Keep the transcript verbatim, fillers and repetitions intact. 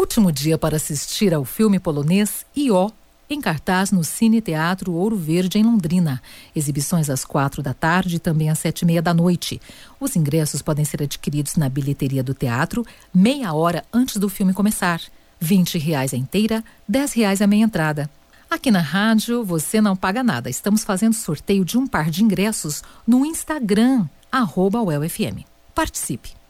Último dia para assistir ao filme polonês Ió, em cartaz no Cine Teatro Ouro Verde, em Londrina. Exibições às quatro da tarde e também às sete e meia da noite. Os ingressos podem ser adquiridos na bilheteria do teatro meia hora antes do filme começar. vinte reais a inteira, dez reais a meia entrada. Aqui na rádio você não paga nada. Estamos fazendo sorteio de um par de ingressos no Instagram, arroba U E L F M. Participe!